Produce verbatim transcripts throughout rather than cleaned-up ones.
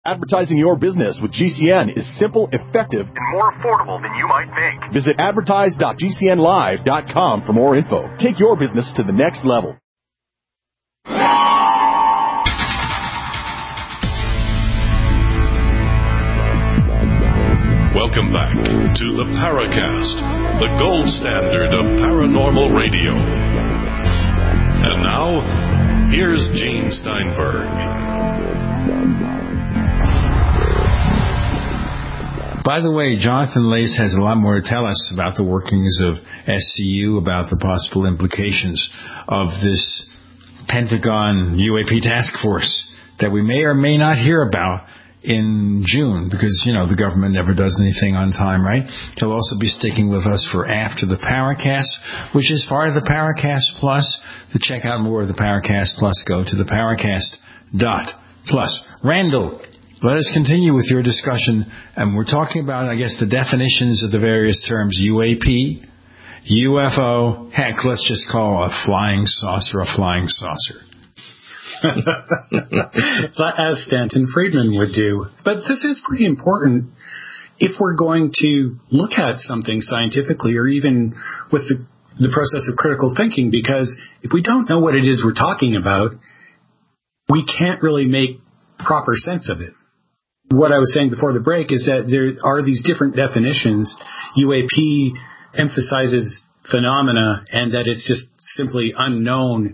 Advertising your business with G C N is simple, effective, and more affordable than you might think. Visit advertise dot g c n live dot com for more info. Take your business to the next level. Welcome back to the Paracast, the gold standard of paranormal radio. And now, here's Gene Steinberg. By the way, Jonathan Lace has a lot more to tell us about the workings of S C U, about the possible implications of this Pentagon U A P task force that we may or may not hear about in June, because, you know, the government never does anything on time, right? He'll also be sticking with us for after the Paracast, which is part of the Paracast Plus. To check out more of the Paracast Plus, go to the Paracast dot plus. Randall, let us continue with your discussion, and we're talking about, I guess, the definitions of the various terms: U A P, U F O, heck, let's just call a flying saucer a flying saucer. As Stanton Friedman would do. But this is pretty important if we're going to look at something scientifically, or even with the, the process of critical thinking, because if we don't know what it is we're talking about, we can't really make proper sense of it. What I was saying before the break is that there are these different definitions. U A P emphasizes phenomena and that it's just simply unknown.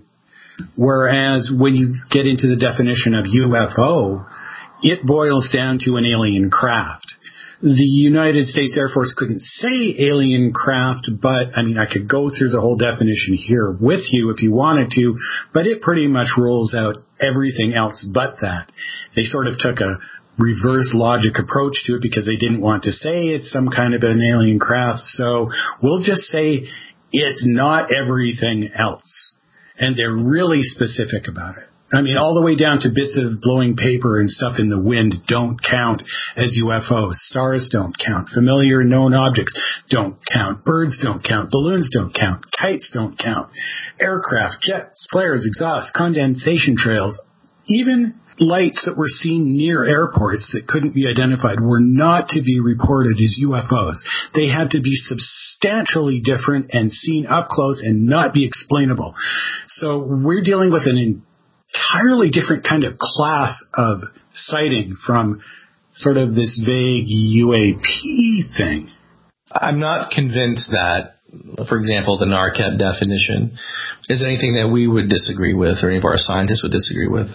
Whereas when you get into the definition of U F O, it boils down to an alien craft. The United States Air Force couldn't say alien craft, but, I mean, I could go through the whole definition here with you if you wanted to, but it pretty much rules out everything else but that. They sort of took a reverse logic approach to it because they didn't want to say it's some kind of an alien craft, so we'll just say it's not everything else. And they're really specific about it. I mean, all the way down to bits of blowing paper and stuff in the wind don't count as U F Os. Stars don't count. Familiar known objects don't count. Birds don't count. Balloons don't count. Kites don't count. Aircraft, jets, flares, exhausts, condensation trails, even lights that were seen near airports that couldn't be identified were not to be reported as U F Os. They had to be substantially different and seen up close and not be explainable. So we're dealing with an entirely different kind of class of sighting from sort of this vague U A P thing. I'm not convinced that, for example, the NARCAT definition is anything that we would disagree with or any of our scientists would disagree with.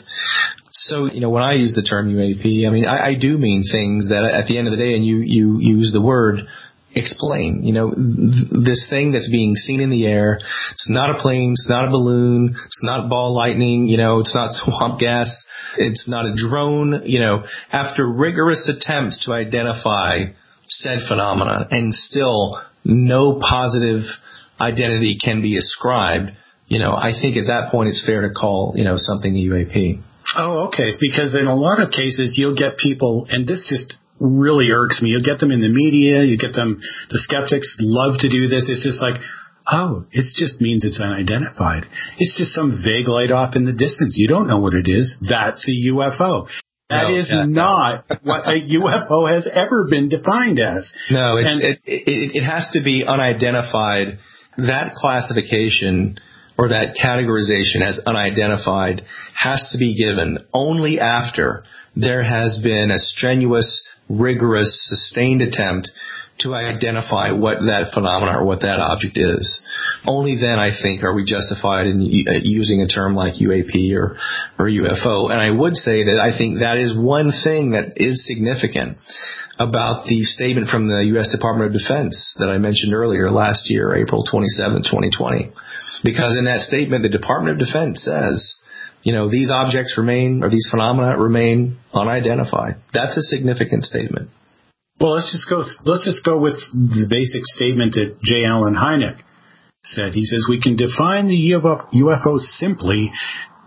So, you know, when I use the term U A P, I mean, I, I do mean things that at the end of the day, and you, you use the word explain, you know, th- this thing that's being seen in the air, it's not a plane, it's not a balloon, it's not ball lightning, you know, it's not swamp gas, it's not a drone, you know, after rigorous attempts to identify said phenomena and still no positive identity can be ascribed, you know, I think at that point it's fair to call, you know, something a U A P. Oh, okay. Because in a lot of cases, you'll get people, and this just really irks me, you'll get them in the media, you get them, the skeptics love to do this. It's just like, oh, it just means it's unidentified. It's just some vague light off in the distance. You don't know what it is. That's a U F O. That no, is yeah, not no. what a U F O has ever been defined as. No, it's, and, it, it, it has to be unidentified. That classification or that categorization as unidentified has to be given only after there has been a strenuous, rigorous, sustained attempt to identify what that phenomenon or what that object is. Only then, I think, are we justified in using a term like U A P or, or U F O. And I would say that I think that is one thing that is significant about the statement from the U S Department of Defense that I mentioned earlier last year, April twenty-seventh, twenty twenty. Because in that statement, the Department of Defense says, you know, these objects remain, or these phenomena remain unidentified. That's a significant statement. Well, let's just go. Let's just go with the basic statement that J. Allen Hynek said. He says we can define the U F O simply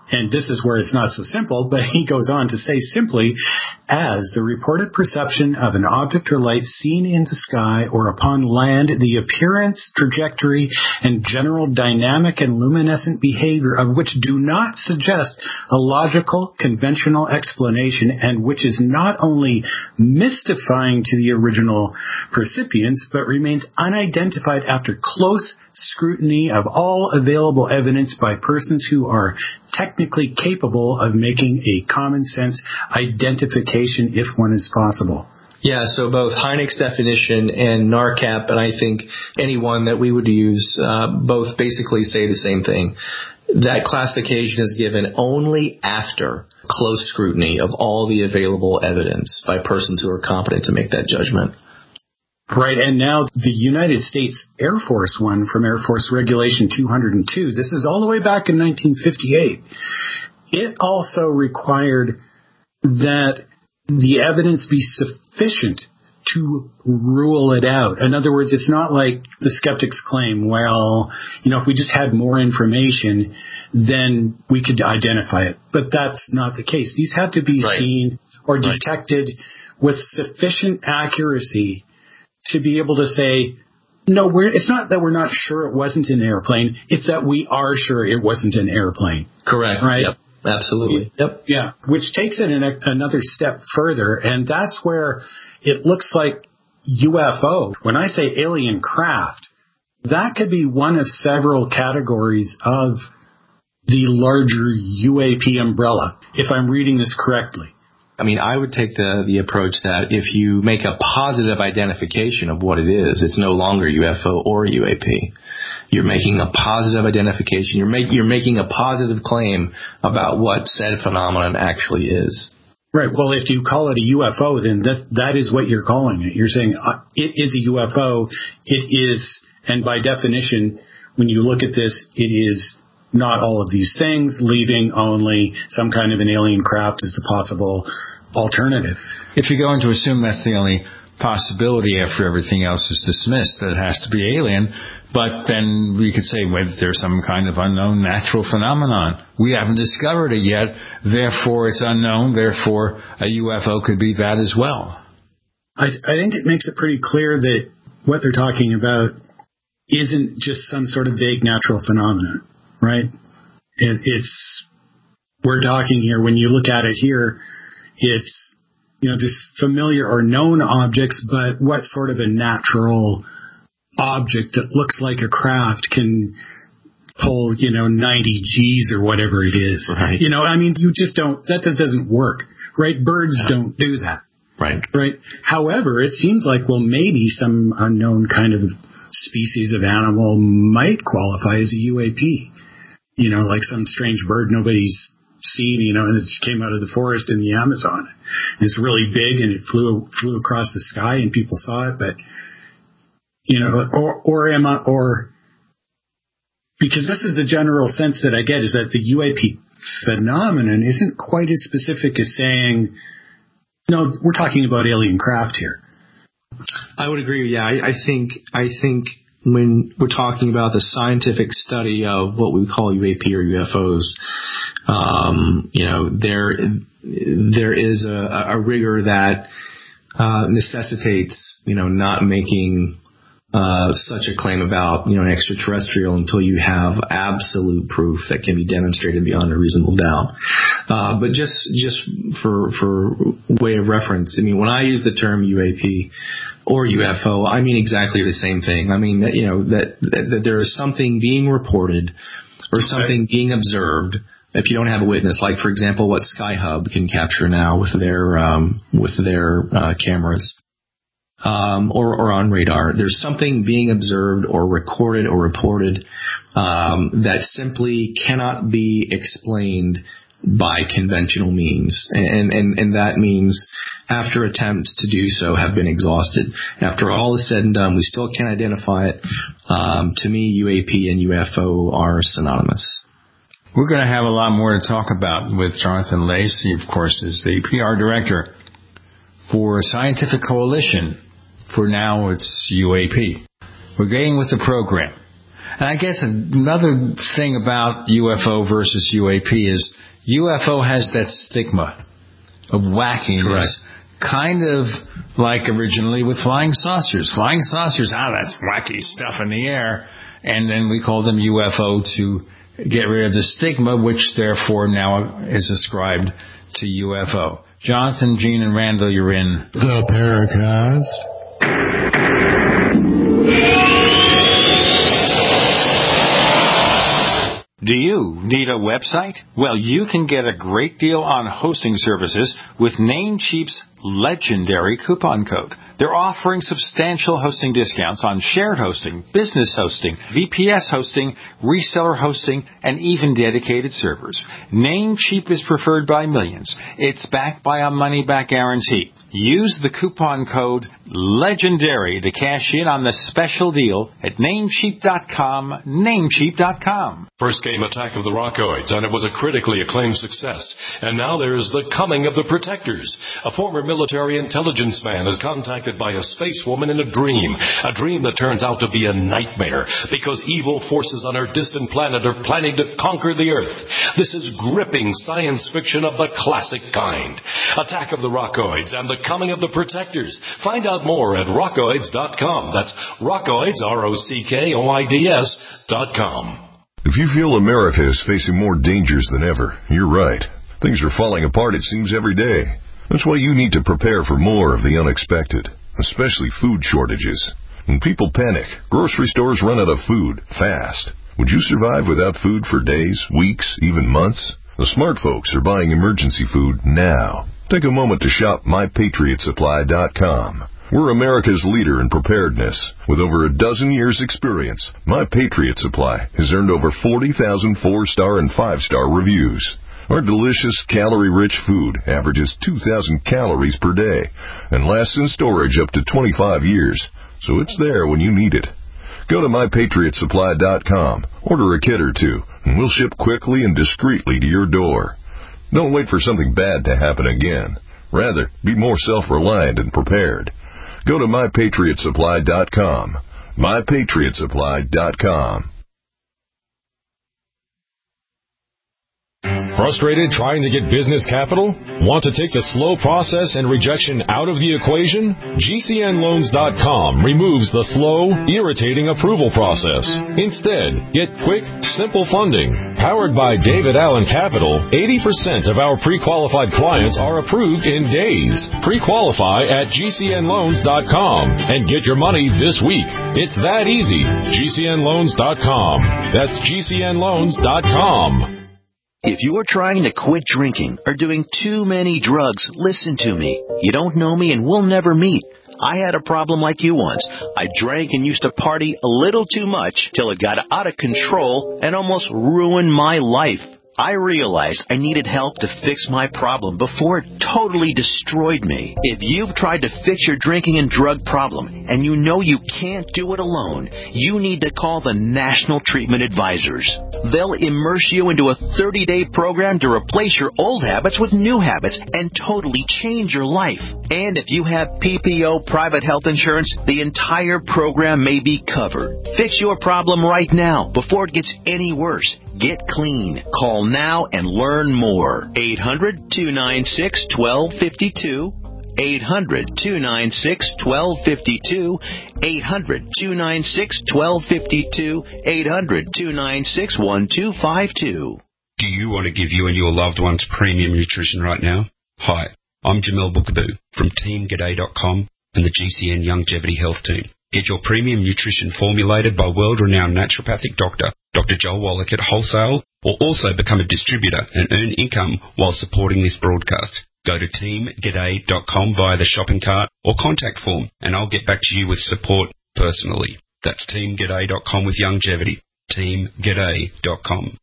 and this is where it's not so simple, but he goes on to say simply, as the reported perception of an object or light seen in the sky or upon land, the appearance, trajectory, and general dynamic and luminescent behavior of which do not suggest a logical, conventional explanation, and which is not only mystifying to the original percipients, but remains unidentified after close scrutiny of all available evidence by persons who are technically capable of making a common sense identification if one is possible. Yeah, so both Hynek's definition and NARCAP, and I think any one that we would use, uh, both basically say the same thing. That classification is given only after close scrutiny of all the available evidence by persons who are competent to make that judgment. Right, and now the United States Air Force one from Air Force Regulation two oh two, this is all the way back in nineteen fifty-eight. It also required that the evidence be sufficient to rule it out. In other words, it's not like the skeptics claim, well, you know, if we just had more information, then we could identify it. But that's not the case. These had to be right. seen or detected right. with sufficient accuracy to be able to say, no, we're, it's not that we're not sure it wasn't an airplane. It's that we are sure it wasn't an airplane. Correct. Right? Yep. Absolutely. Yep. Yeah. Which takes it in a, another step further. And that's where it looks like U F O. When I say alien craft, that could be one of several categories of the larger U A P umbrella, if I'm reading this correctly. I mean, I would take the, the approach that if you make a positive identification of what it is, it's no longer U F O or U A P. You're making a positive identification. You're, make, you're making a positive claim about what said phenomenon actually is. Right. Well, if you call it a U F O, then this, that is what you're calling it. You're saying uh, it is a U F O. It is, and by definition, when you look at this, it is not all of these things, leaving only some kind of an alien craft as the possible alternative. If you're going to assume that's the only possibility after everything else is dismissed, that it has to be alien, but then we could say, well, there's some kind of unknown natural phenomenon. We haven't discovered it yet, therefore it's unknown, therefore a U F O could be that as well. I, I think it makes it pretty clear that what they're talking about isn't just some sort of vague natural phenomenon. Right? It, it's, we're talking here, when you look at it here, it's, you know, just familiar or known objects, but what sort of a natural object that looks like a craft can pull, you know, ninety G's or whatever it is. Right. You know, I mean, you just don't, that just doesn't work, right? Birds yeah. don't do that. Right. Right. However, it seems like, well, maybe some unknown kind of species of animal might qualify as a U A P. You know, like some strange bird nobody's seen, you know, and it just came out of the forest in the Amazon. It's really big and it flew flew across the sky and people saw it, but, you know, or, or am I, or, because this is the general sense that I get is that the U A P phenomenon isn't quite as specific as saying, no, we're talking about alien craft here. I would agree. Yeah, I, I think, I think, when we're talking about the scientific study of what we call U A P or U F Os, um, you know, there there is a, a rigor that uh, necessitates, you know, not making uh, such a claim about, you know, an extraterrestrial until you have absolute proof that can be demonstrated beyond a reasonable doubt. Uh, but just just for for way of reference, I mean, when I use the term U A P or U F O, I mean exactly the same thing. I mean, that, you know, that, that, that there is something being reported or something okay. being observed if you don't have a witness, like, for example, what Skyhub can capture now with their, um, with their, uh, cameras, um, or, or on radar. There's something being observed or recorded or reported, um, that simply cannot be explained by conventional means. And, and, and that means after attempts to do so have been exhausted. After all is said and done, we still can't identify it. Um, to me, U A P and U F O are synonymous. We're going to have a lot more to talk about with Jonathan Lacey, of course, is the P R director for Scientific Coalition. For now, it's U A P. We're getting with the program. And I guess another thing about U F O versus U A P is U F O has that stigma of wackiness. Correct. Kind of like originally with flying saucers. Flying saucers, ah, that's wacky stuff in the air. And then we call them U F O to get rid of the stigma, which therefore now is ascribed to U F O. Jonathan, Gene, and Randall, you're in the Paracast. Do you need a website? Well, you can get a great deal on hosting services with Namecheap's legendary coupon code. They're offering substantial hosting discounts on shared hosting, business hosting, V P S hosting, reseller hosting, and even dedicated servers. Namecheap is preferred by millions. It's backed by a money-back guarantee. Use the coupon code LEGENDARY to cash in on the special deal at namecheap dot com, namecheap dot com. First came Attack of the Rockoids, and it was a critically acclaimed success. And now there's The Coming of the Protectors. A former military intelligence man is contacted by a space woman in a dream, a dream that turns out to be a nightmare because evil forces on our distant planet are planning to conquer the Earth. This is gripping science fiction of the classic kind. Attack of the Rockoids and The Coming of the Protectors. Find out more at rockoids dot com. That's Rockoids, R O C K O I D S dot com. If you feel America is facing more dangers than ever, you're right. Things are falling apart, it seems, every day. That's why you need to prepare for more of the unexpected, especially food shortages. When people panic, grocery stores run out of food fast. Would you survive without food for days, weeks, even months? The smart folks are buying emergency food now. Take a moment to shop my patriot supply dot com. We're America's leader in preparedness. With over a dozen years' experience, My Patriot Supply has earned over forty thousand four-star and five-star reviews. Our delicious, calorie-rich food averages two thousand calories per day and lasts in storage up to twenty-five years, so it's there when you need it. Go to my patriot supply dot com, order a kit or two, and we'll ship quickly and discreetly to your door. Don't wait for something bad to happen again. Rather, be more self-reliant and prepared. Go to my patriot supply dot com. my patriot supply dot com. Frustrated trying to get business capital? Want to take the slow process and rejection out of the equation? G C N loans dot com removes the slow, irritating approval process. Instead, get quick, simple funding. Powered by David Allen Capital, eighty percent of our pre-qualified clients are approved in days. Pre-qualify at G C N loans dot com and get your money this week. It's that easy. G C N loans dot com. That's G C N loans dot com. If you are trying to quit drinking or doing too many drugs, listen to me. You don't know me and we'll never meet. I had a problem like you once. I drank and used to party a little too much till it got out of control and almost ruined my life. I realized I needed help to fix my problem before it totally destroyed me. If you've tried to fix your drinking and drug problem and you know you can't do it alone, you need to call the National Treatment Advisors. They'll immerse you into a thirty-day program to replace your old habits with new habits and totally change your life. And if you have P P O private health insurance, the entire program may be covered. Fix your problem right now before it gets any worse. Get clean. Call now and learn more. eight hundred, two nine six, one two five two. eight hundred, two nine six, one two five two. eight hundred, two nine six, one two five two. eight hundred, two nine six, one two five two. Do you want to give you and your loved ones premium nutrition right now? Hi, I'm Jamel Bookaboo from team g'day dot com and the G C N Longevity Health Team. Get your premium nutrition formulated by world-renowned naturopathic doctor, Doctor Joel Wallach at wholesale, or also become a distributor and earn income while supporting this broadcast. Go to team g'day dot com via the shopping cart or contact form, and I'll get back to you with support personally. That's team g'day dot com with longevity. team g'day dot com.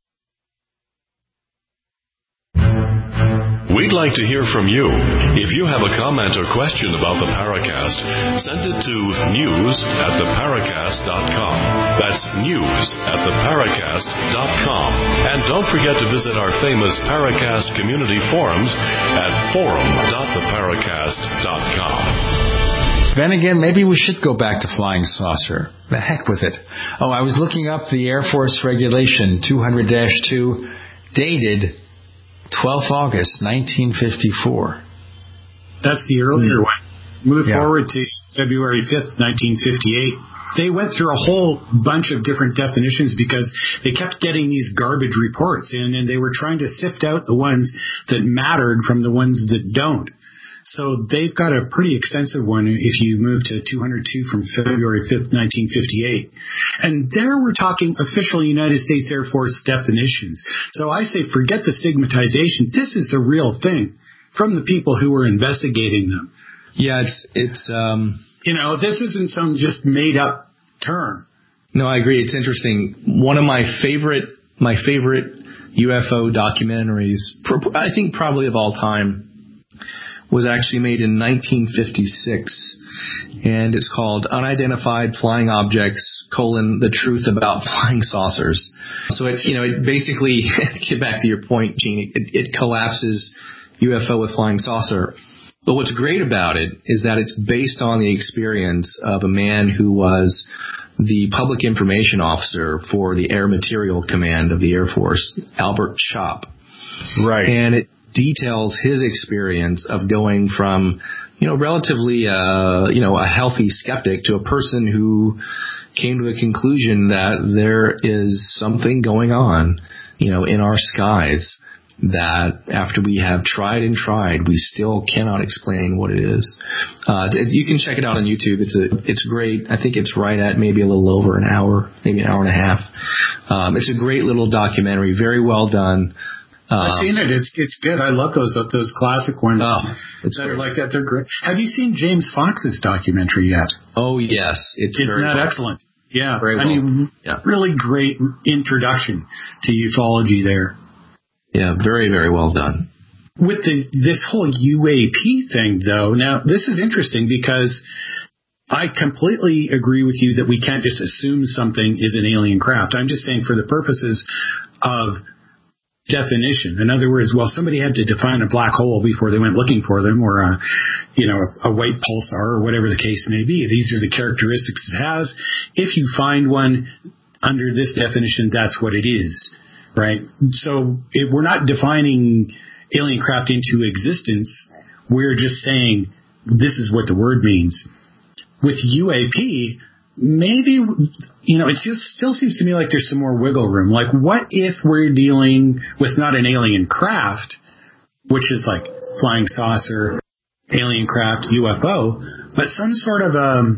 We'd like to hear from you. If you have a comment or question about the Paracast, send it to news at the paracast dot com. That's news at the paracast dot com. And don't forget to visit our famous Paracast community forums at forum dot the paracast dot com. Then again, maybe we should go back to flying saucer. The heck with it. Oh, I was looking up the Air Force Regulation two hundred dash two, dated twelfth of August, nineteen fifty-four. That's the earlier mm. one. Move yeah. forward to February fifth, nineteen fifty-eight. They went through a whole bunch of different definitions because they kept getting these garbage reports in, and they were trying to sift out the ones that mattered from the ones that don't. So they've got a pretty extensive one if you move to two hundred two from February fifth, nineteen fifty-eight. And there we're talking official United States Air Force definitions. So I say forget the stigmatization. This is the real thing from the people who were investigating them. Yeah, it's, it's, um, you know, this isn't some just made up term. No, I agree. It's interesting. One of my favorite, my favorite U F O documentaries, I think probably of all time, was actually made in nineteen fifty-six, and it's called Unidentified Flying Objects, colon, the Truth About Flying Saucers. So it, you know, it basically, get back to your point, Gene, it, it collapses U F O with flying saucer. But what's great about it is that it's based on the experience of a man who was the public information officer for the Air Material Command of the Air Force, Albert Schopp. Right. And it details his experience of going from, you know, relatively, uh, you know, a healthy skeptic to a person who came to a conclusion that there is something going on, you know, in our skies that after we have tried and tried, we still cannot explain what it is. Uh, you can check it out on YouTube. It's a, it's great. I think it's right at maybe a little over an hour, maybe an hour and a half. Um, it's a great little documentary, very well done. Um, I've seen it. It's it's good. I love those those classic ones oh, it's that are like that. They're great. Have you seen James Fox's documentary yet? Oh yes, it's Isn't very that well. excellent? Yeah, very I well. mean, yeah. really great introduction to ufology there. Yeah, very very well done. With the this whole U A P thing, though, now this is interesting because I completely agree with you that we can't just assume something is an alien craft. I'm just saying for the purposes of definition. In other words, well, somebody had to define a black hole before they went looking for them, or a, you know, a, a white pulsar, or whatever the case may be. These are the characteristics it has. If you find one under this definition, that's what it is, right? So if we're not defining alien craft into existence. We're just saying this is what the word means. With U A P, maybe, you know, it just still seems to me like there's some more wiggle room. Like, what if we're dealing with not an alien craft, which is like flying saucer, alien craft, U F O, but some sort of a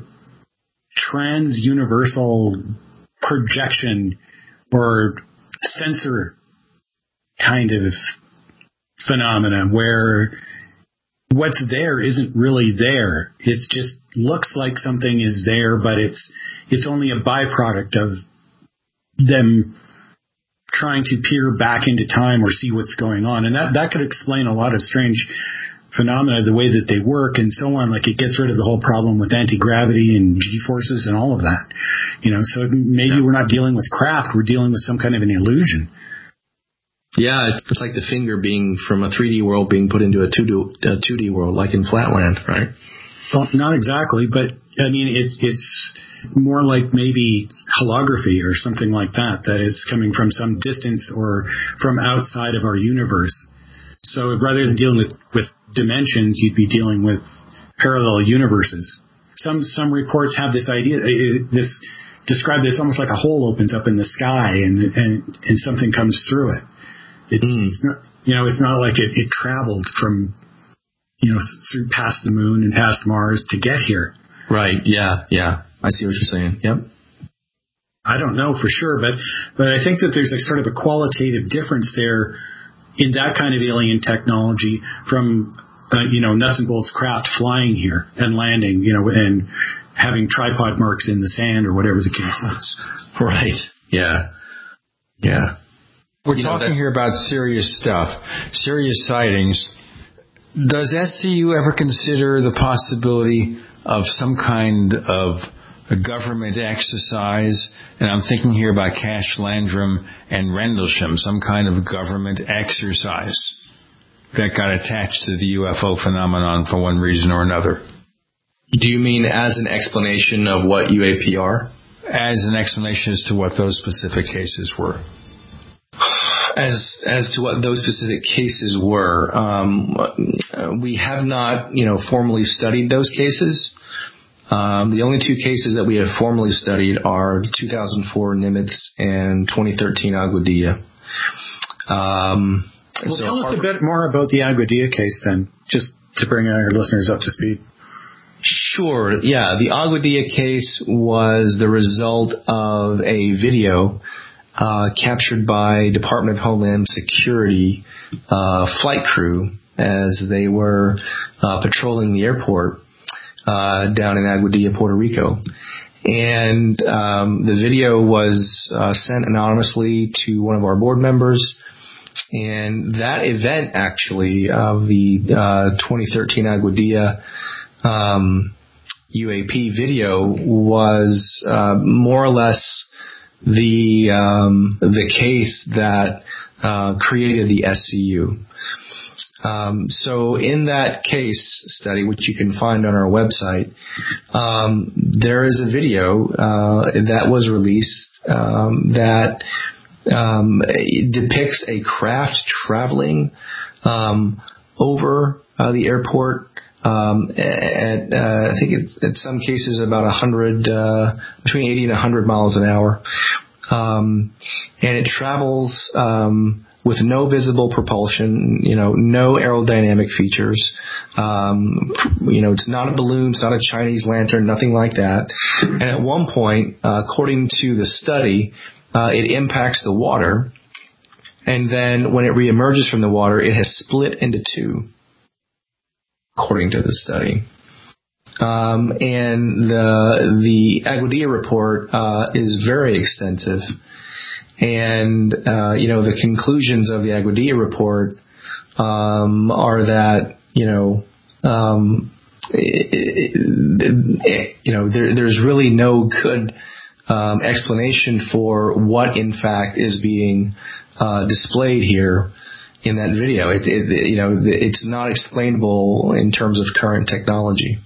trans-universal projection or sensor kind of phenomenon where what's there isn't really there. It just looks like something is there, but it's it's only a byproduct of them trying to peer back into time or see what's going on. And that, that could explain a lot of strange phenomena, the way that they work and so on. Like, it gets rid of the whole problem with anti-gravity and G-forces and all of that. You know, so maybe yeah. we're not dealing with craft, we're dealing with some kind of an illusion. Yeah, it's like the finger being from a three D world being put into a two D world, like in Flatland, right? Well, not exactly, but I mean, it, it's more like maybe holography or something like that, that is coming from some distance or from outside of our universe. So rather than dealing with, with dimensions, you'd be dealing with parallel universes. Some some reports have this idea, this describe this almost like a hole opens up in the sky and and, and something comes through it. It's, mm. it's not, you know, it's not like it, it traveled from, you know, through past the moon and past Mars to get here. Right. Yeah. Yeah. I see what you're saying. Yep. I don't know for sure, but, but I think that there's a sort of a qualitative difference there in that kind of alien technology from, uh, you know, nuts and bolts craft flying here and landing, you know, and having tripod marks in the sand or whatever the case is. Right. Yeah. Yeah. We're you talking know, here about serious stuff, serious sightings. Does S C U ever consider the possibility of some kind of a government exercise? And I'm thinking here about Cash Landrum and Rendlesham, some kind of government exercise that got attached to the U F O phenomenon for one reason or another. Do you mean as an explanation of what U A P are? As an explanation as to what those specific cases were. As as to what those specific cases were, um, we have not, you know, formally studied those cases. Um, the only two cases that we have formally studied are two thousand four Nimitz and twenty thirteen Aguadilla. Um, well, so tell us our, a bit more about the Aguadilla case then, just to bring our listeners up to speed. Sure. Yeah, the Aguadilla case was the result of a video uh, captured by Department of Homeland Security uh, flight crew as they were uh, patrolling the airport uh, down in Aguadilla, Puerto Rico. And um, the video was uh, sent anonymously to one of our board members. And that event, actually, of the uh, twenty thirteen Aguadilla um, U A P video was uh, more or less the um, the case that uh, created the S C U. Um, so in that case study, which you can find on our website, um, there is a video uh, that was released um, that um, depicts a craft traveling um, over uh, the airport um, at uh, I think it's, in some cases about a hundred uh, between eighty and a hundred miles an hour, um, and it travels Um, with no visible propulsion, you know, no aerodynamic features. Um, you know, it's not a balloon, it's not a Chinese lantern, nothing like that. And at one point, uh, according to the study, uh, it impacts the water, and then when it reemerges from the water, it has split into two, according to the study. Um, and the the Aguadilla report uh, is very extensive. And, uh, you know, the conclusions of the Aguadilla report um, are that, you know, um, it, it, it, you know, there, there's really no good um, explanation for what, in fact, is being uh, displayed here in that video. It, it, you know, it's not explainable in terms of current technology.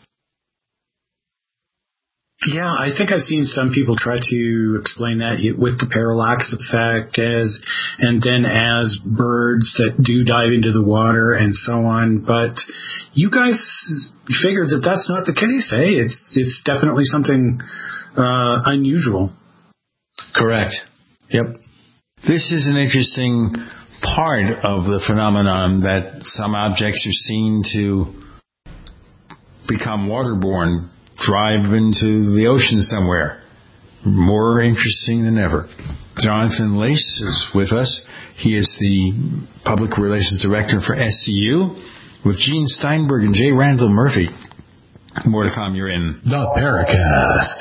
Yeah, I think I've seen some people try to explain that with the parallax effect as, and then as birds that do dive into the water and so on. But you guys figured that that's not the case, eh? It's it's definitely something uh, unusual. Correct. Yep. This is an interesting part of the phenomenon that some objects are seen to become waterborne, drive into the ocean somewhere. More interesting than ever. Jonathan Lace is with us. He is the Public Relations Director for S C U, with Gene Steinberg and J. Randall Murphy. More to come. You're in The Paracast.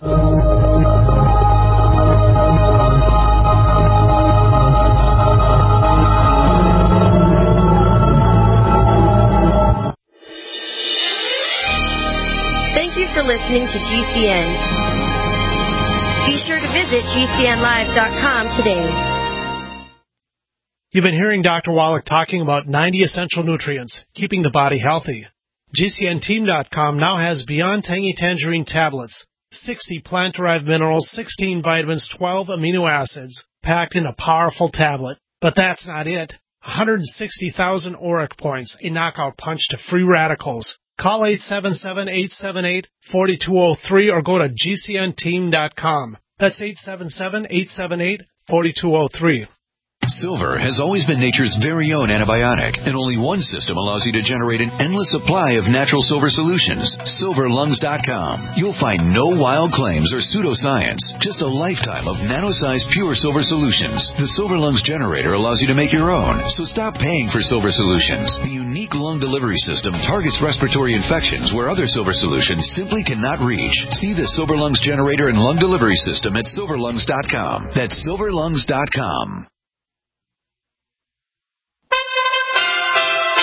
Thank you for listening to G C N. Be sure to visit G C N live dot com today. You've been hearing Doctor Wallach talking about ninety essential nutrients, keeping the body healthy. G C N team dot com now has Beyond Tangy Tangerine tablets, sixty plant-derived minerals, sixteen vitamins, twelve amino acids, packed in a powerful tablet. But that's not it. one hundred sixty thousand auric points, a knockout punch to free radicals. Call eight seven seven, eight seven eight, four two zero three or go to G C N team dot com. That's eight seven seven, eight seven eight, four two zero three. Silver has always been nature's very own antibiotic, and only one system allows you to generate an endless supply of natural silver solutions. silver lungs dot com. You'll find no wild claims or pseudoscience, just a lifetime of nano-sized pure silver solutions. The Silver Lungs generator allows you to make your own, so stop paying for silver solutions. The unique lung delivery system targets respiratory infections where other silver solutions simply cannot reach. See the Silver Lungs generator and lung delivery system at silver lungs dot com. That's silver lungs dot com.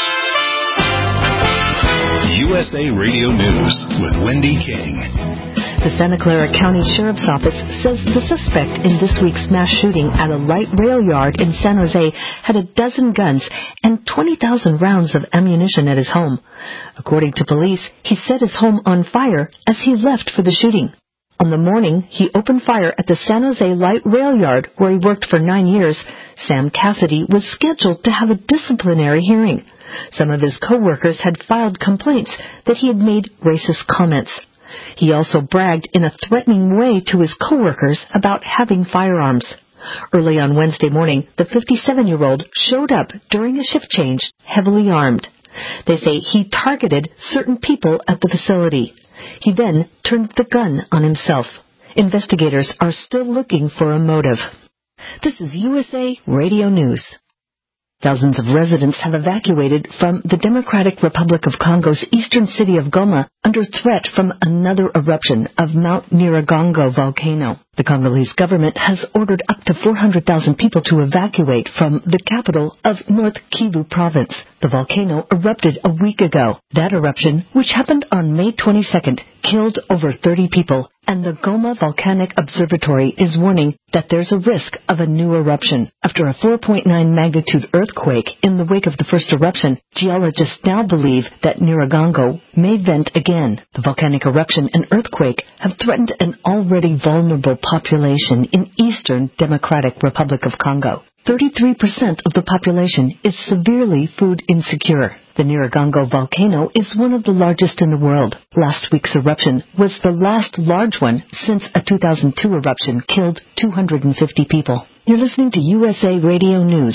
U S A Radio News with Wendy King. The Santa Clara County Sheriff's Office says the suspect in this week's mass shooting at a light rail yard in San Jose had a dozen guns and twenty thousand rounds of ammunition at his home. According to police, he set his home on fire as he left for the shooting. On the morning he opened fire at the San Jose Light Rail Yard, where he worked for nine years, Sam Cassidy was scheduled to have a disciplinary hearing. Some of his co-workers had filed complaints that he had made racist comments. He also bragged in a threatening way to his co-workers about having firearms. Early on Wednesday morning, the fifty-seven-year-old showed up during a shift change, heavily armed. They say he targeted certain people at the facility. He then turned the gun on himself. Investigators are still looking for a motive. This is U S A Radio News. Thousands of residents have evacuated from the Democratic Republic of Congo's eastern city of Goma under threat from another eruption of Mount Nyiragongo volcano. The Congolese government has ordered up to four hundred thousand people to evacuate from the capital of North Kivu province. The volcano erupted a week ago. That eruption, which happened on May twenty-second, killed over thirty people, and the Goma Volcanic Observatory is warning that there's a risk of a new eruption. After a four point nine magnitude earthquake in the wake of the first eruption, geologists now believe that Nyiragongo may vent again. The volcanic eruption and earthquake have threatened an already vulnerable population in eastern Democratic Republic of Congo. thirty-three percent of the population is severely food insecure. The Nyiragongo volcano is one of the largest in the world. Last week's eruption was the last large one since a two thousand two eruption killed two hundred fifty people. You're listening to U S A Radio News.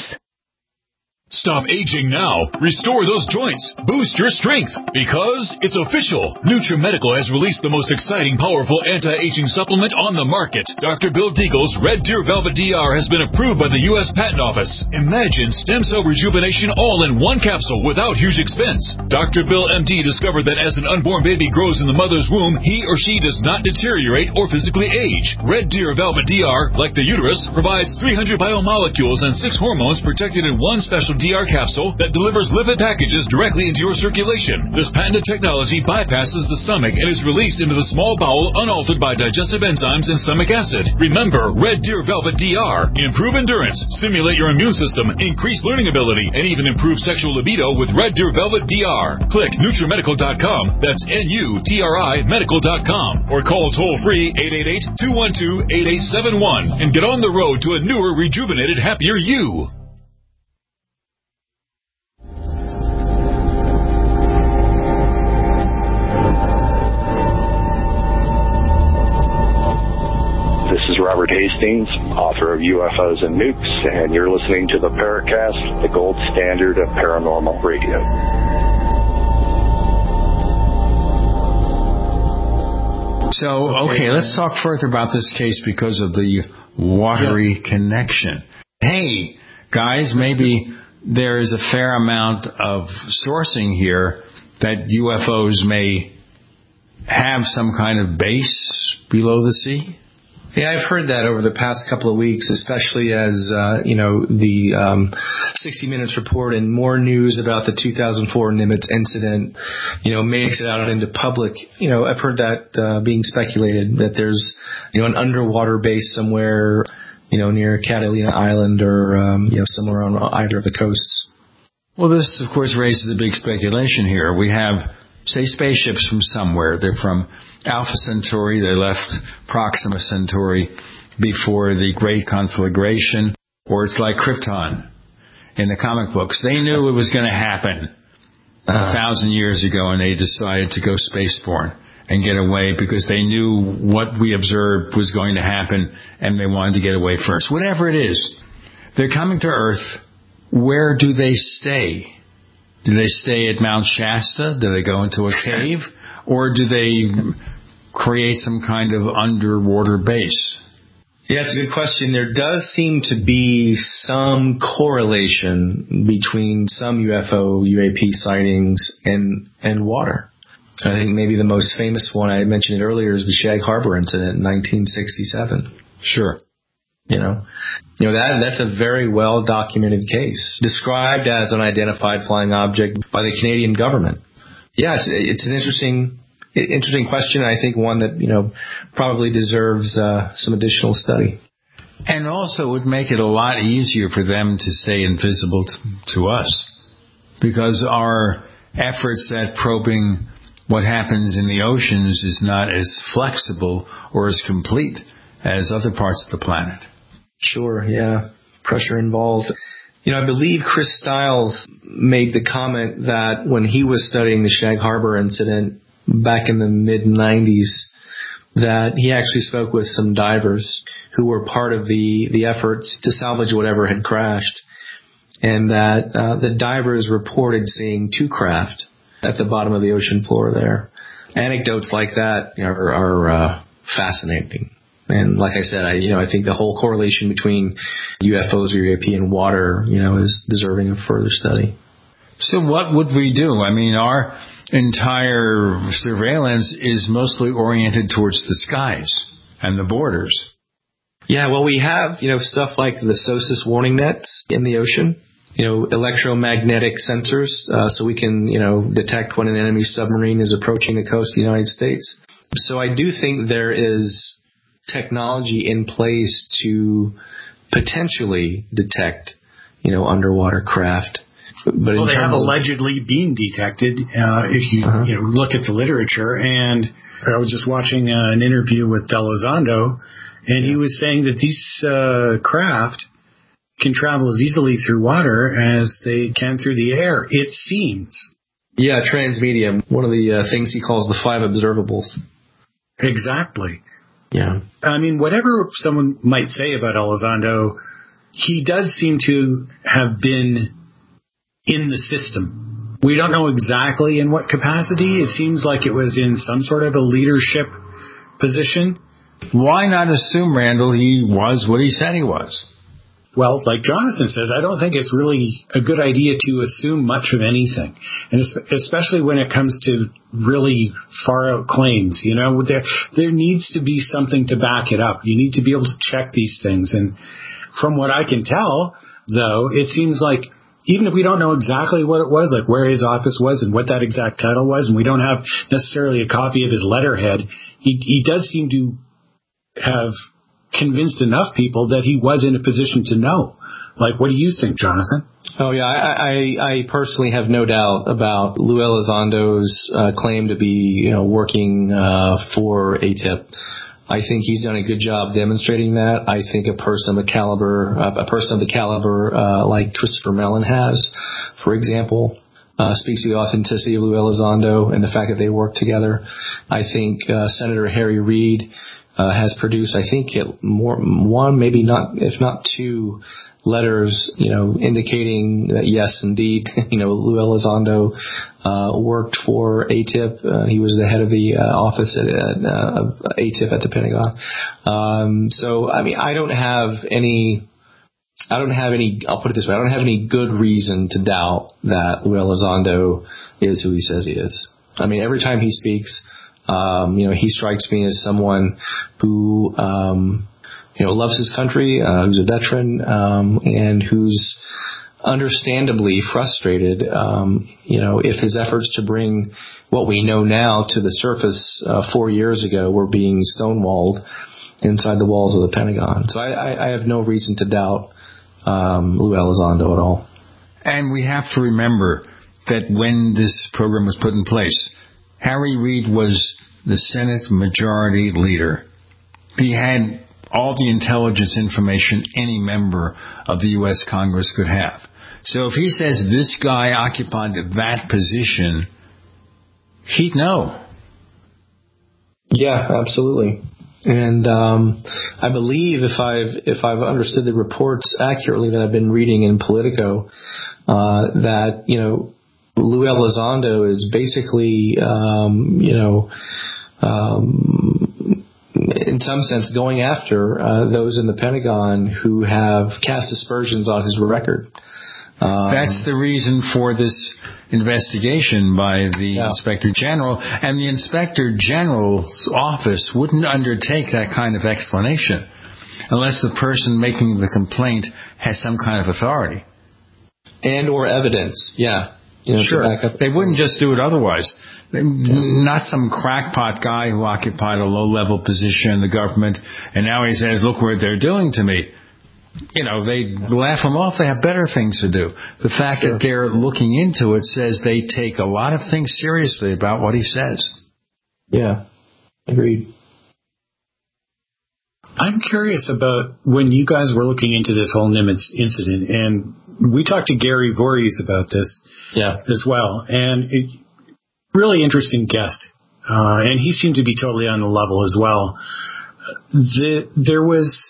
Stop aging now. Restore those joints. Boost your strength. Because it's official. NutriMedical has released the most exciting, powerful anti-aging supplement on the market. Doctor Bill Deagle's Red Deer Velvet D R has been approved by the U S Patent Office. Imagine stem cell rejuvenation all in one capsule without huge expense. Doctor Bill M D discovered that as an unborn baby grows in the mother's womb, he or she does not deteriorate or physically age. Red Deer Velvet D R, like the uterus, provides three hundred biomolecules and six hormones protected in one special D R capsule that delivers lipid packages directly into your circulation. This patented technology bypasses the stomach and is released into the small bowel unaltered by digestive enzymes and stomach acid. Remember, Red Deer Velvet D R. Improve endurance, stimulate your immune system, increase learning ability, and even improve sexual libido with Red Deer Velvet D R. Click NutriMedical dot com. That's N U T R I Medical dot com. Or call toll-free eight eight eight, two one two, eight eight seven one and get on the road to a newer, rejuvenated, happier you. Robert Hastings, author of U F Os and Nukes, and you're listening to the Paracast, the gold standard of paranormal radio. So, okay, let's talk further about this case because of the watery yeah. connection. Hey, guys, maybe there is a fair amount of sourcing here that U F Os may have some kind of base below the sea? Yeah, I've heard that over the past couple of weeks, especially as, uh, you know, the um, sixty minutes report and more news about the two thousand four Nimitz incident, you know, makes it out into public. You know, I've heard that uh, being speculated, that there's, you know, an underwater base somewhere, you know, near Catalina Island or, um, you know, somewhere on either of the coasts. Well, this, of course, raises a big speculation here. We have, say, spaceships from somewhere. They're from Alpha Centauri. They left Proxima Centauri before the Great Conflagration, or it's like Krypton in the comic books. They knew it was going to happen uh, a thousand years ago, and they decided to go spaceborne and get away because they knew what we observed was going to happen, and they wanted to get away first. Whatever it is, they're coming to Earth. Where do they stay? Do they stay at Mount Shasta? Do they go into a cave? Or do they create some kind of underwater base? Yeah, it's a good question. There does seem to be some correlation between some U F O, U A P sightings and, and water. I think maybe the most famous one, I mentioned it earlier, is the Shag Harbor incident in nineteen sixty-seven. Sure. You know, you know that that's a very well documented case, described as an unidentified flying object by the Canadian government. Yeah, it's, it's an interesting interesting question. I think one that, you know, probably deserves uh, some additional study. And also would make it a lot easier for them to stay invisible to, to us, because our efforts at probing what happens in the oceans is not as flexible or as complete as other parts of the planet. Sure, yeah. Pressure involved. You know, I believe Chris Stiles made the comment that when he was studying the Shag Harbor incident back in the mid nineties, that he actually spoke with some divers who were part of the, the efforts to salvage whatever had crashed, and that uh, the divers reported seeing two craft at the bottom of the ocean floor there. Anecdotes like that are, are uh, fascinating. And like I said, I you know I think the whole correlation between U F Os or U A P and water, you know, is deserving of further study. So what would we do? I mean, our entire surveillance is mostly oriented towards the skies and the borders. Yeah, well, we have, you know, stuff like the SOSUS warning nets in the ocean, you know, electromagnetic sensors, uh, so we can, you know, detect when an enemy submarine is approaching the coast of the United States. So I do think there is technology in place to potentially detect, you know, underwater craft. But well, they have allegedly been detected. Uh, if you, uh-huh. you know, look at the literature, and I was just watching uh, an interview with D'Elizondo, and yeah. he was saying that these uh, craft can travel as easily through water as they can through the air. It seems. Yeah, transmedium. One of the uh, things he calls the five observables. Exactly. Yeah. I mean, whatever someone might say about Elizondo, he does seem to have been in the system. We don't know exactly in what capacity. It seems like it was in some sort of a leadership position. Why not assume, Randall, he was what he said he was? Well, like Jonathan says, I don't think it's really a good idea to assume much of anything, and especially when it comes to really far-out claims. You know, there there needs to be something to back it up. You need to be able to check these things, and from what I can tell, though, it seems like even if we don't know exactly what it was, like where his office was and what that exact title was, and we don't have necessarily a copy of his letterhead, he, he does seem to have convinced enough people that he was in a position to know. Like, what do you think, Jonathan? Oh, yeah, I, I, I personally have no doubt about Lou Elizondo's uh, claim to be, you know, working uh, for A T I P. I think he's done a good job demonstrating that. I think a person of the caliber, uh, a person of the caliber uh, like Christopher Mellon has, for example, uh, speaks to the authenticity of Lou Elizondo and the fact that they work together. I think uh, Senator Harry Reid Uh, has produced, I think, it more one, maybe not, if not two, letters, you know, indicating that yes, indeed, you know, Lou Elizondo uh, worked for A T I P. Uh, he was the head of the uh, office at uh, A T I P at the Pentagon. Um, so, I mean, I don't have any. I don't have any. I'll put it this way: I don't have any good reason to doubt that Lou Elizondo is who he says he is. I mean, every time he speaks. Um, you know, he strikes me as someone who, um, you know, loves his country, uh, who's a veteran, um, and who's understandably frustrated, um, you know, if his efforts to bring what we know now to the surface uh, four years ago were being stonewalled inside the walls of the Pentagon. So I, I, I have no reason to doubt um, Lou Elizondo at all. And we have to remember that when this program was put in place, Harry Reid was the Senate Majority Leader. He had all the intelligence information any member of the U S Congress could have. So if he says this guy occupied that position, he'd know. Yeah, absolutely. And um, I believe if I've if I've understood the reports accurately that I've been reading in Politico, uh, that you know. Lou Elizondo is basically, um, you know, um, in some sense going after uh, those in the Pentagon who have cast aspersions on his record. Um, That's the reason for this investigation by the yeah. Inspector General, and the Inspector General's office wouldn't undertake that kind of explanation unless the person making the complaint has some kind of authority. And or evidence, yeah. You know, sure. They wouldn't just do it otherwise. Not some crackpot guy who occupied a low-level position in the government, and now he says, look what they're doing to me. You know, they laugh him off. They have better things to do. The fact sure. that they're looking into it says they take a lot of things seriously about what he says. Yeah, agreed. I'm curious about when you guys were looking into this whole Nimitz incident, and we talked to Gary Voorhees about this yeah. as well, and it, really interesting guest, uh, and he seemed to be totally on the level as well. The, there was,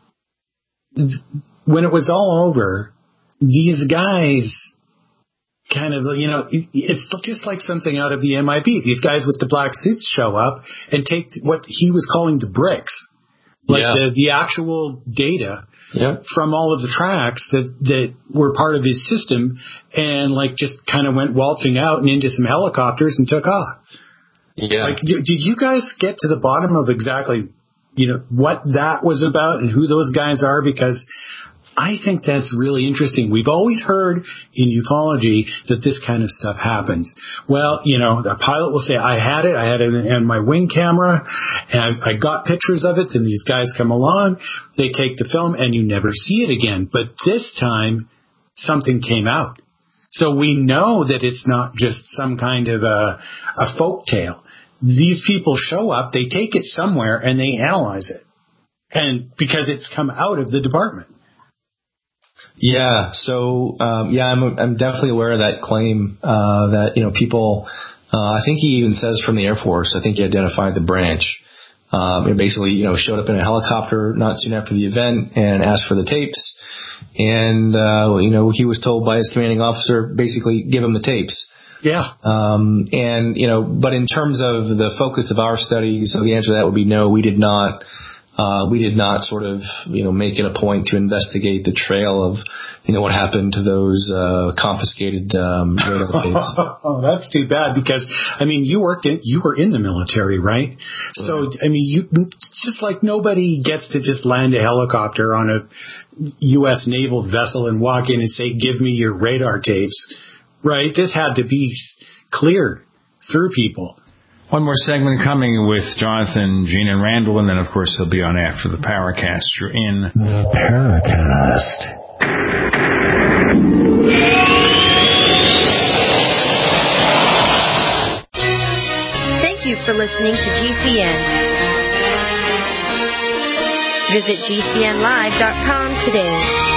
when it was all over, these guys kind of, you know, it's just like something out of the M I B. These guys with the black suits show up and take what he was calling the bricks. Like yeah. the, the actual data yep. from all of the tracks that, that were part of his system, and like just kind of went waltzing out and into some helicopters and took off. Yeah. Like, did, did you guys get to the bottom of exactly, you know, what that was about and who those guys are? Because I think that's really interesting. We've always heard in ufology that this kind of stuff happens. Well, you know, the pilot will say, I had it, I had it in my wing camera, and I, I got pictures of it, then these guys come along, they take the film, and you never see it again. But this time, something came out. So we know that it's not just some kind of a, a folk tale. These people show up, they take it somewhere, and they analyze it. And because it's come out of the department. Yeah. So, um, yeah, I'm, I'm definitely aware of that claim, uh, that, you know, people, uh, I think he even says from the Air Force, I think he identified the branch, um, and basically, you know, showed up in a helicopter not soon after the event and asked for the tapes. And, uh, you know, he was told by his commanding officer, basically give him the tapes. Yeah. Um, and, you know, but in terms of the focus of our study, so the answer to that would be no, we did not. Uh, we did not sort of, you know, make it a point to investigate the trail of, you know, what happened to those, uh, confiscated, um, radar tapes. Oh, that's too bad because, I mean, you worked in, you were in the military, right? So, I mean, you, it's just like nobody gets to just land a helicopter on a U S naval vessel and walk in and say, give me your radar tapes, right? This had to be cleared through people. One more segment coming with Jonathan, Gene, and Randall, and then, of course, he'll be on after the Paracast. You're in the Paracast. Thank you for listening to G C N. Visit G C N live dot com today.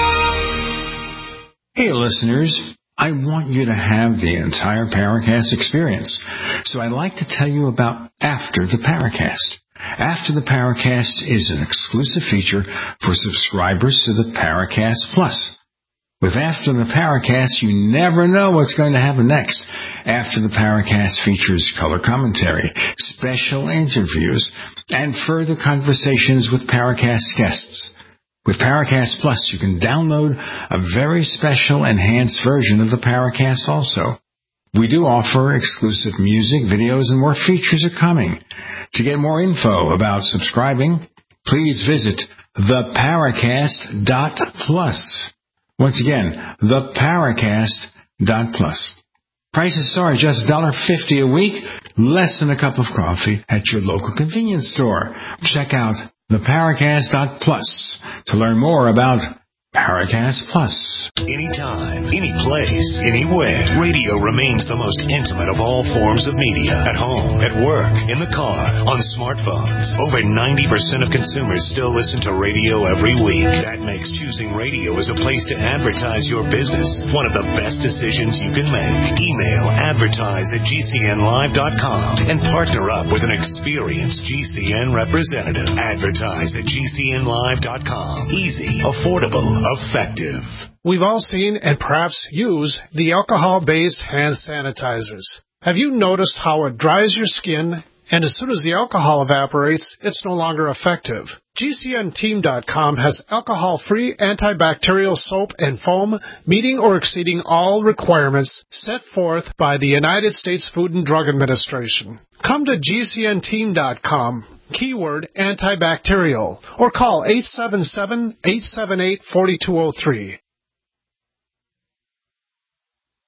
Hey, listeners. I want you to have the entire Paracast experience. So I'd like to tell you about After the Paracast. After the Paracast is an exclusive feature for subscribers to the Paracast Plus. With After the Paracast, you never know what's going to happen next. After the Paracast features color commentary, special interviews, and further conversations with Paracast guests. With Paracast Plus, you can download a very special enhanced version of the Paracast also. We do offer exclusive music, videos, and more features are coming. To get more info about subscribing, please visit the paracast dot plus. Once again, the paracast dot plus. Prices are just one dollar fifty a week, less than a cup of coffee at your local convenience store. Check out the paracast dot plus to learn more about Paracast Plus. Anytime, any place, anywhere. Radio remains the most intimate of all forms of media. At home, at work, in the car, on smartphones. Over ninety percent of consumers still listen to radio every week. That makes choosing radio as a place to advertise your business one of the best decisions you can make. Email advertise at G C N live dot com and partner up with an experienced G C N representative. Advertise at G C N live dot com. Easy, affordable, effective. We've all seen and perhaps use the alcohol-based hand sanitizers. Have you noticed how it dries your skin, and as soon as the alcohol evaporates, it's no longer effective? G C N team dot com has alcohol-free antibacterial soap and foam meeting or exceeding all requirements set forth by the United States Food and Drug Administration. Come to G C N team dot com. Keyword antibacterial, or call eight seven seven, eight seven eight, four two zero three.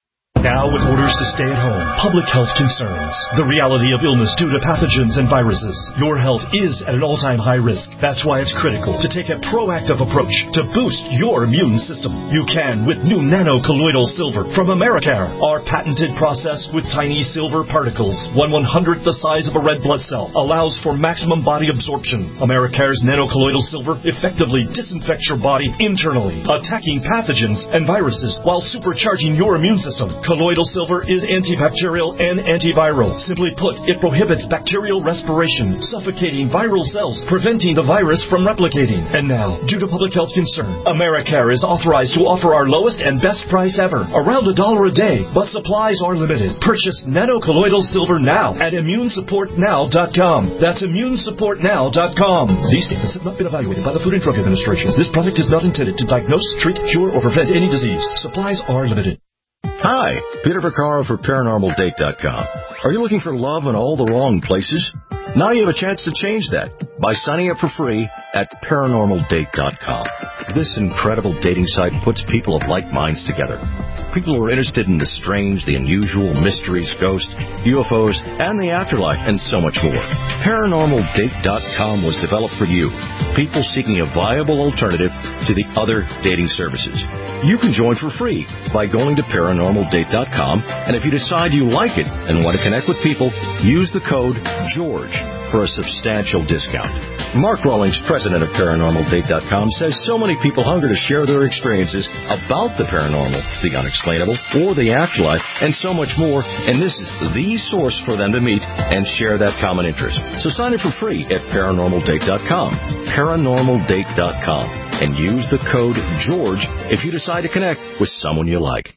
Now with orders to stay at home, public health concerns, the reality of illness due to pathogens and viruses, your health is at an all-time high risk. That's why it's critical to take a proactive approach to boost your immune system. You can with new nano-colloidal silver from Americare. Our patented process with tiny silver particles, one one-hundredth the size of a red blood cell, allows for maximum body absorption. Americare's nano-colloidal silver effectively disinfects your body internally, attacking pathogens and viruses while supercharging your immune system. Colloidal silver is antibacterial and antiviral. Simply put, it prohibits bacterial respiration, suffocating viral cells, preventing the virus from replicating. And now, due to public health concern, Americare is authorized to offer our lowest and best price ever, around a dollar a day, but supplies are limited. Purchase nano-colloidal silver now at immune support now dot com. That's immune support now dot com. These statements have not been evaluated by the Food and Drug Administration. This product is not intended to diagnose, treat, cure, or prevent any disease. Supplies are limited. Hi, Peter Vaccaro for paranormal date dot com. Are you looking for love in all the wrong places? Now you have a chance to change that by signing up for free at paranormal date dot com. This incredible dating site puts people of like minds together. People who are interested in the strange, the unusual, mysteries, ghosts, U F Os, and the afterlife, and so much more. paranormal date dot com was developed for you, people seeking a viable alternative to the other dating services. You can join for free by going to paranormal date dot com, and if you decide you like it and want to connect with people, use the code GEORGE for a substantial discount. Mark Rawlings, president of paranormal date dot com, says so many people hunger to share their experiences about the paranormal, the unexplainable, or the afterlife, and so much more, and this is the source for them to meet and share that common interest. So sign up for free at paranormal date dot com, paranormal date dot com, and use the code GEORGE if you decide to connect with someone you like.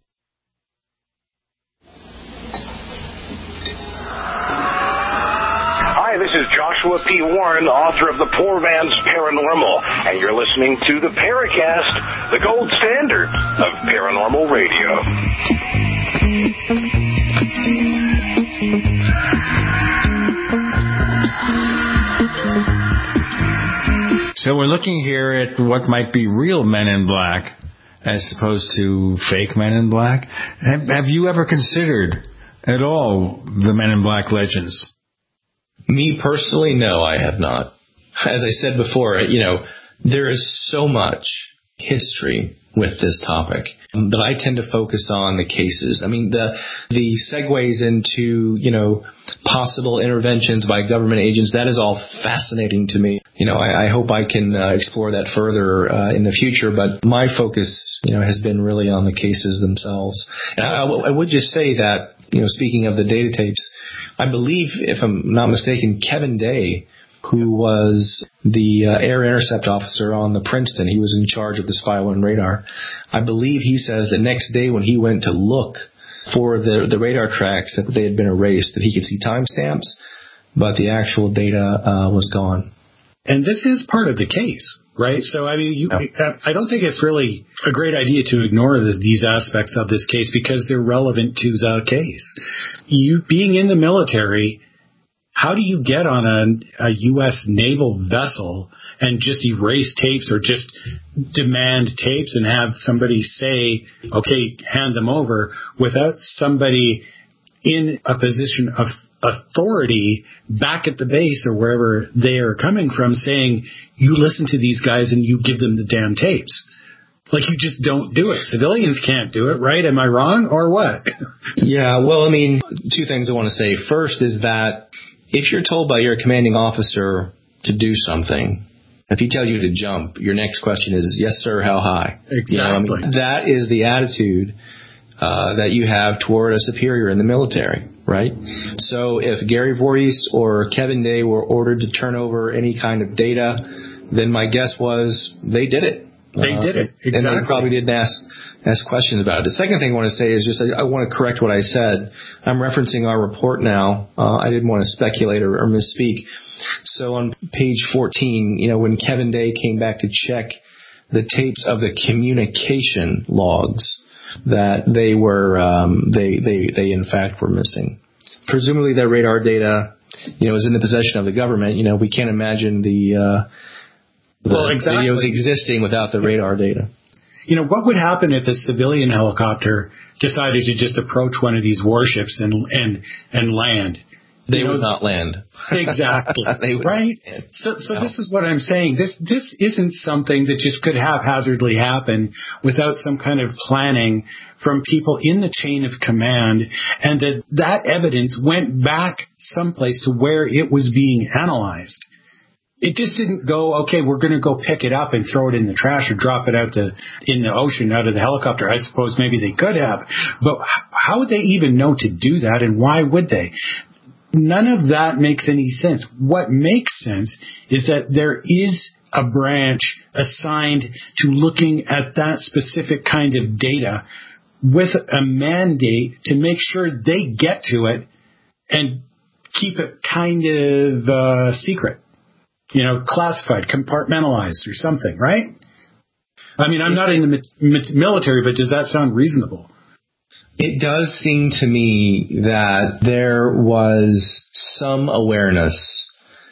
Hi, this is Joshua P. Warren, author of The Poor Man's Paranormal, and you're listening to the Paracast, the gold standard of paranormal radio. So we're looking here at what might be real Men in Black as opposed to fake Men in Black. Have, have you ever considered at all the Men in Black legends? Me personally, no, I have not. As I said before, you know, there is so much history with this topic that I tend to focus on the cases. I mean, the the segues into, you know, possible interventions by government agents, that is all fascinating to me. You know, I, I hope I can uh, explore that further uh, in the future, but my focus, you know, has been really on the cases themselves. And I, I, w- I would just say that, you know, speaking of the data tapes, I believe, if I'm not mistaken, Kevin Day, who was the uh, air intercept officer on the Princeton, he was in charge of the Spy one radar. I believe he says the next day when he went to look for the, the radar tracks that they had been erased, that he could see timestamps, but the actual data uh, was gone. And this is part of the case, right? So, I mean, you, yeah. I don't think it's really a great idea to ignore this, these aspects of this case because they're relevant to the case. You being in the military, how do you get on a, a U S naval vessel and just erase tapes or just demand tapes and have somebody say, okay, hand them over, without somebody in a position of authority back at the base or wherever they are coming from saying, you listen to these guys and you give them the damn tapes? Like, you just don't do it. Civilians can't do it, right? Am I wrong or what? Yeah, well, I mean, two things I want to say. First is that if you're told by your commanding officer to do something, if he tells you to jump, your next question is, yes, sir, how high? Exactly. You know, I mean, that is the attitude uh, that you have toward a superior in the military, right? So if Gary Voorhees or Kevin Day were ordered to turn over any kind of data, then my guess was they did it. They uh, did it, exactly. And they probably didn't ask ask questions about it. The second thing I want to say is just I, I want to correct what I said. I'm referencing our report now. Uh, I didn't want to speculate or, or misspeak. So on page fourteen, you know, when Kevin Day came back to check the tapes of the communication logs, that they were um, they they they in fact were missing. Presumably that radar data, you know, is in the possession of the government. You know, we can't imagine the uh, the well, exactly. videos existing without the radar data. You know, what would happen if a civilian helicopter decided to just approach one of these warships and and and land? They you know, would not land. Exactly. They would right? not land. So so No. this is what I'm saying. This this isn't something that just could haphazardly happen without some kind of planning from people in the chain of command, and that that evidence went back someplace to where it was being analyzed. It just didn't go, okay, we're going to go pick it up and throw it in the trash or drop it out the in the ocean out of the helicopter. I suppose maybe they could have, but how would they even know to do that, and why would they? None of that makes any sense. What makes sense is that there is a branch assigned to looking at that specific kind of data with a mandate to make sure they get to it and keep it kind of uh, secret, you know, classified, compartmentalized or something, right? I mean, I'm not in the military, but does that sound reasonable? It does seem to me that there was some awareness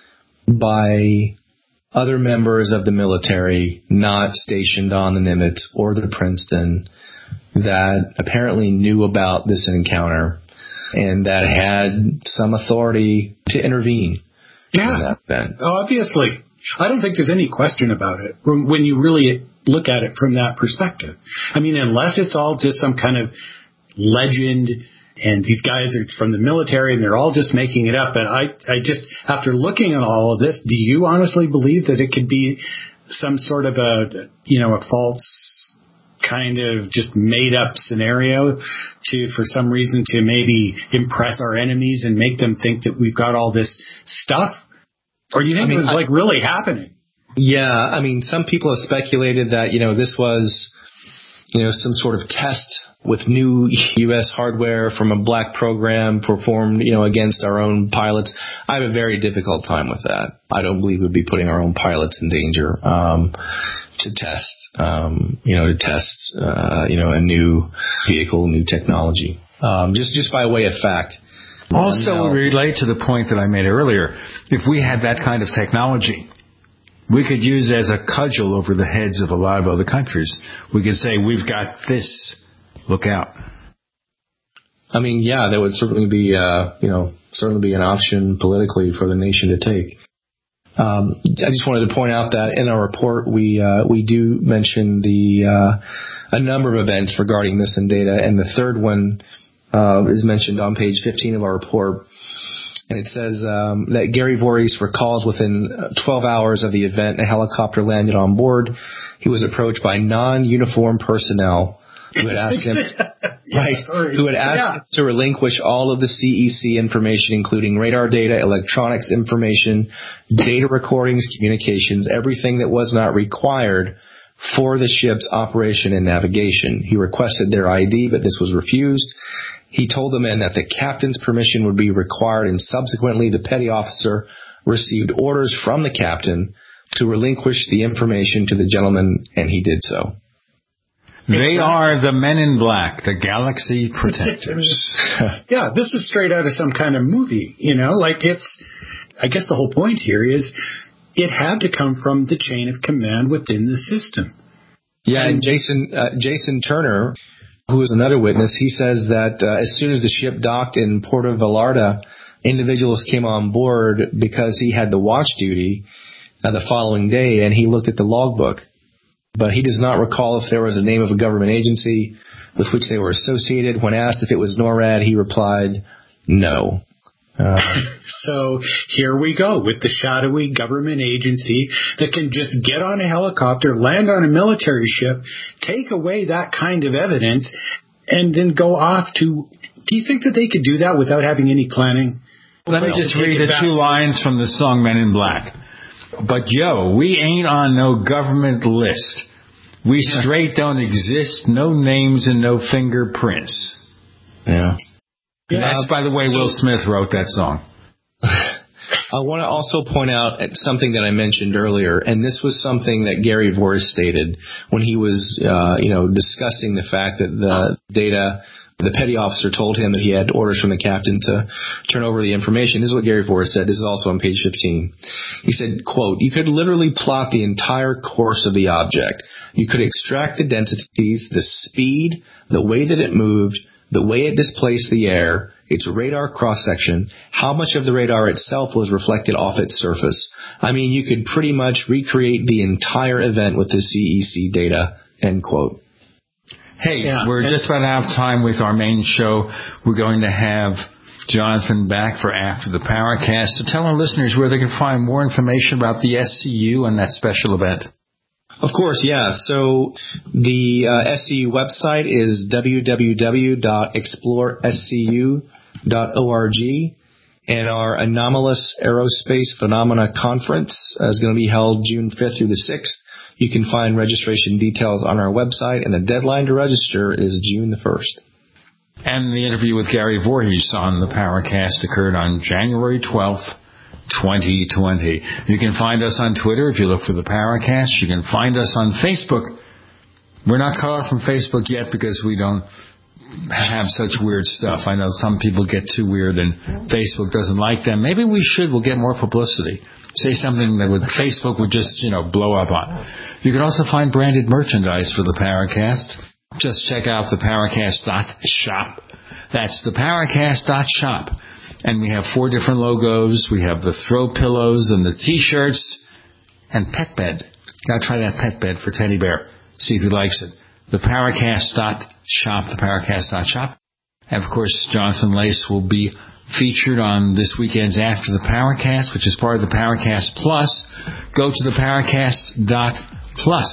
by other members of the military not stationed on the Nimitz or the Princeton that apparently knew about this encounter and that had some authority to intervene. Yeah, in that event. Obviously. I don't think there's any question about it when you really look at it from that perspective. I mean, unless it's all just some kind of legend and these guys are from the military and they're all just making it up. And I, I just, after looking at all of this, do you honestly believe that it could be some sort of a, you know, a false kind of just made up scenario to, for some reason, to maybe impress our enemies and make them think that we've got all this stuff? Or do you think I mean, it was I, like really happening? Yeah. I mean, some people have speculated that, you know, this was, you know, some sort of test with new U S hardware from a black program performed, you know, against our own pilots. I have a very difficult time with that. I don't believe we'd be putting our own pilots in danger um, to test, um, you know, to test, uh, you know, a new vehicle, new technology, um, just just by way of fact. Also, um, relate to the point that I made earlier. If we had that kind of technology, we could use it as a cudgel over the heads of a lot of other countries. We could say, we've got this. Look out. I mean, yeah, that would certainly be, uh, you know, certainly be an option politically for the nation to take. Um, I just wanted to point out that in our report, we uh, we do mention the uh, a number of events regarding missing data, and the third one uh, is mentioned on page fifteen of our report. And it says um, that Gary Voorhees recalls within twelve hours of the event, a helicopter landed on board. He was approached by non-uniformed personnel who had asked him, yeah, right, sorry. who had asked yeah. him to relinquish all of the C E C information, including radar data, electronics information, data recordings, communications, everything that was not required for the ship's operation and navigation. He requested their I D, but this was refused. He told the men that the captain's permission would be required, and subsequently the petty officer received orders from the captain to relinquish the information to the gentleman, and he did so. They exactly. are the men in black, the galaxy protectors. Yeah, this is straight out of some kind of movie, you know, like it's, I guess the whole point here is it had to come from the chain of command within the system. Yeah, and, and Jason, uh, Jason Turner, who is another witness, he says that uh, as soon as the ship docked in Puerto Vallarta, individuals came on board because he had the watch duty uh, the following day, and he looked at the logbook. But he does not recall if there was a name of a government agency with which they were associated. When asked if it was NORAD, he replied, no. Uh, so here we go with the shadowy government agency that can just get on a helicopter, land on a military ship, take away that kind of evidence, and then go off to... Do you think that they could do that without having any planning? Let me just read the two lines from the song Men in Black. But, yo, we ain't on no government list. We straight don't exist, no names and no fingerprints. Yeah. Yeah. That's, by the way, so, Will Smith wrote that song. I want to also point out something that I mentioned earlier, and this was something that Gary Voorhees stated when he was, uh, you know, discussing the fact that the data The petty officer told him that he had orders from the captain to turn over the information. This is what Gary Forrest said. This is also on page fifteen. He said, quote, "You could literally plot the entire course of the object. You could extract the densities, the speed, the way that it moved, the way it displaced the air, its radar cross-section, how much of the radar itself was reflected off its surface. I mean, you could pretty much recreate the entire event with the C E C data," end quote. Hey, yeah, we're just about out of time with our main show. We're going to have Jonathan back for After the Paracast. So tell our listeners where they can find more information about the S C U and that special event. Of course, yeah. So the uh, S C U website is w w w dot explore s c u dot org, and our Anomalous Aerospace Phenomena Conference is going to be held June fifth through the sixth. You can find registration details on our website, and the deadline to register is June the first. And the interview with Gary Voorhees on the Paracast occurred on January twelfth, twenty twenty. You can find us on Twitter if you look for the Paracast. You can find us on Facebook. We're not cut off from Facebook yet because we don't have such weird stuff. I know some people get too weird and Facebook doesn't like them. Maybe we should. We'll get more publicity. Say something that would Facebook would just, you know, blow up on. You can also find branded merchandise for the Paracast. Just check out the paracast dot shop. That's the paracast dot shop. And we have four different logos. We have the throw pillows and the T-shirts and pet bed. Gotta try that pet bed for Teddy Bear. See if he likes it. The paracast dot shop, the paracast dot shop. And of course, Jonathan Lace will be featured on this weekend's After the Paracast, which is part of the Paracast Plus. Go to the paracast dot plus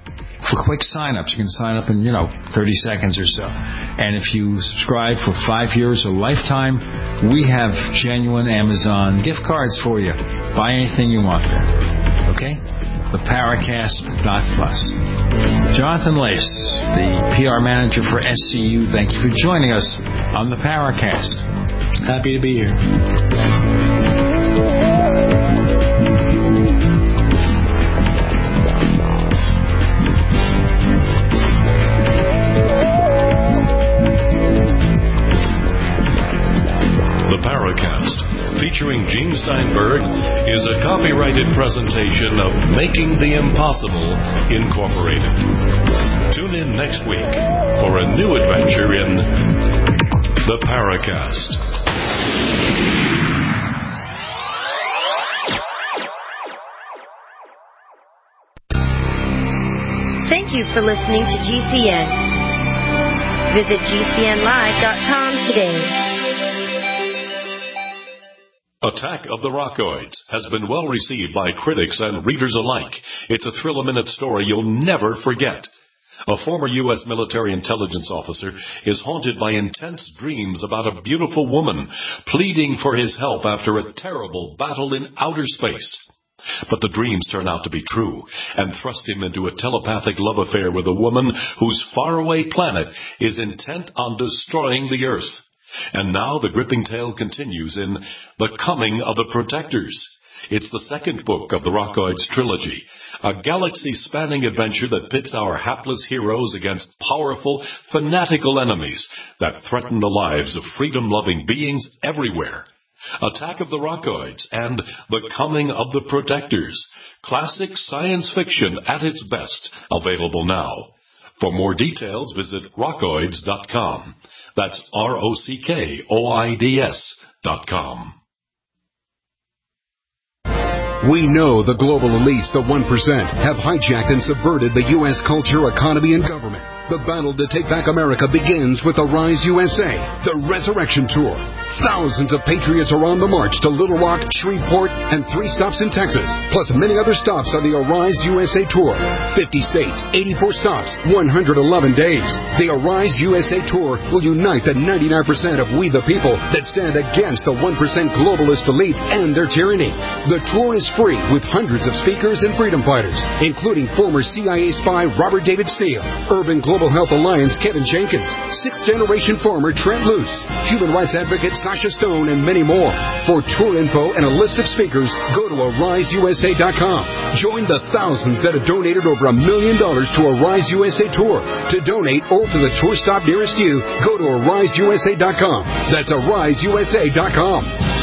for quick sign-ups. You can sign up in, you know, thirty seconds or so. And if you subscribe for five years or lifetime, we have genuine Amazon gift cards for you. Buy anything you want there. Okay? The paracast dot plus. Jonathan Lace, the P R manager for S C U, thank you for joining us on the Paracast. Happy to be here. The Paracast, featuring Gene Steinberg, is a copyrighted presentation of Making the Impossible, Incorporated. Tune in next week for a new adventure in The Paracast. Thank you for listening to G C N. Visit G C N live dot com today. Attack of the Rockoids has been well received by critics and readers alike. It's a thrill-a-minute story you'll never forget. A former U S military intelligence officer is haunted by intense dreams about a beautiful woman pleading for his help after a terrible battle in outer space. But the dreams turn out to be true and thrust him into a telepathic love affair with a woman whose faraway planet is intent on destroying the Earth. And now the gripping tale continues in The Coming of the Protectors. It's the second book of the Rockoids trilogy, a galaxy-spanning adventure that pits our hapless heroes against powerful, fanatical enemies that threaten the lives of freedom-loving beings everywhere. Attack of the Rockoids and The Coming of the Protectors, classic science fiction at its best, available now. For more details, visit rockoids dot com. That's R O C K O I D S dot com. We know the global elites, the one percent, have hijacked and subverted the U S culture, economy, and government. The battle to take back America begins with the Rise U S A, the Resurrection Tour. Thousands of patriots are on the march to Little Rock, Shreveport, and three stops in Texas, plus many other stops on the Arise U S A Tour. fifty states, eighty-four stops, one hundred eleven days. The Arise U S A Tour will unite the ninety-nine percent of we the people that stand against the one percent globalist elites and their tyranny. The tour is free with hundreds of speakers and freedom fighters, including former C I A spy Robert David Steele, urban global Global Health Alliance Kevin Jenkins, sixth-generation farmer Trent Luce, human rights advocate Sasha Stone, and many more. For tour info and a list of speakers, go to arise u s a dot com. Join the thousands that have donated over a million dollars to Arise U S A Tour. To donate or for the tour stop nearest you, go to arise u s a dot com. That's arise u s a dot com.